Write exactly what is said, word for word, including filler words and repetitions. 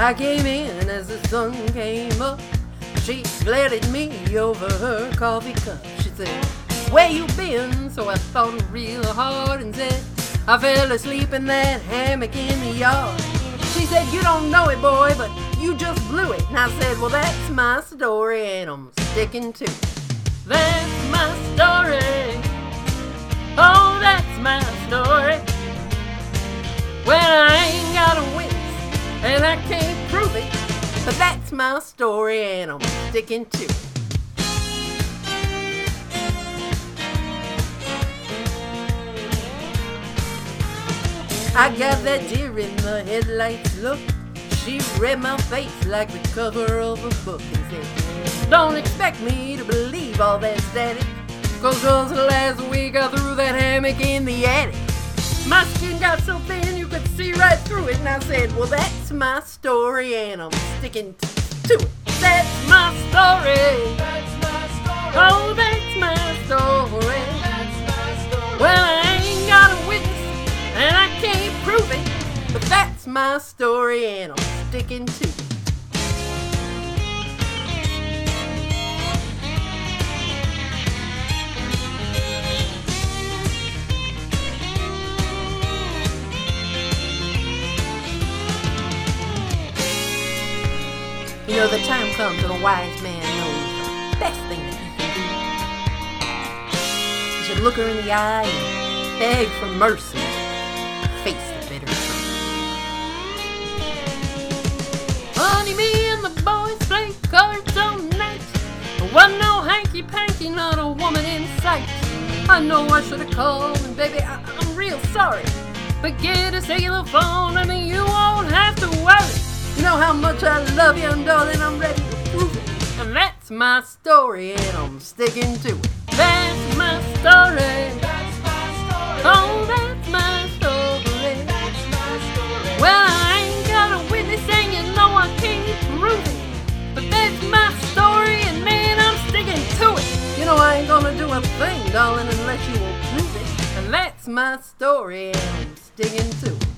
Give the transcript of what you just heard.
I came in as the sun came up. She glared at me over her coffee cup. She said, "Where you been?" So I thought real hard and said, "I fell asleep in that hammock in the yard." She said, "You don't know it, boy, but you just blew it." And I said, "Well, that's my story and I'm sticking to it." That's my story. Oh, that's my story. Well, I ain't got a witness and I can't prove it, but that's my story and I'm sticking to it. I got that deer in the headlights look. She read my face like the cover of a book and said, "Don't expect me to believe all that static, 'cause just last week I threw that hammock in the attic. My skin got so thin you could see right through it." And I said, "Well, that's my story and I'm sticking to it." That's my story. That's my story. Oh, that's my story. That's my story. Well, I ain't got a witness and I can't prove it, but that's my story and I'm sticking to it. You know, the time comes when a wise man knows the best thing that he can do. You should look her in the eye and beg for mercy. Face the bitter truth. Honey, me and the boys played cards all night. There wasn't no hanky-panky, not a woman in sight. I know I should have called, and baby, I- I'm real sorry. But get a cellular phone, I mean, you won't have to worry. You know how much I love you, and darling, I'm ready to prove it. And that's my story, and I'm sticking to it. That's my story. That's my story. Oh, that's my story. That's my story. Well, I ain't got a witness, and you know I can't prove it, but that's my story, and man, I'm sticking to it. You know I ain't gonna do a thing, darling, unless you will prove it. And that's my story, and I'm sticking to it.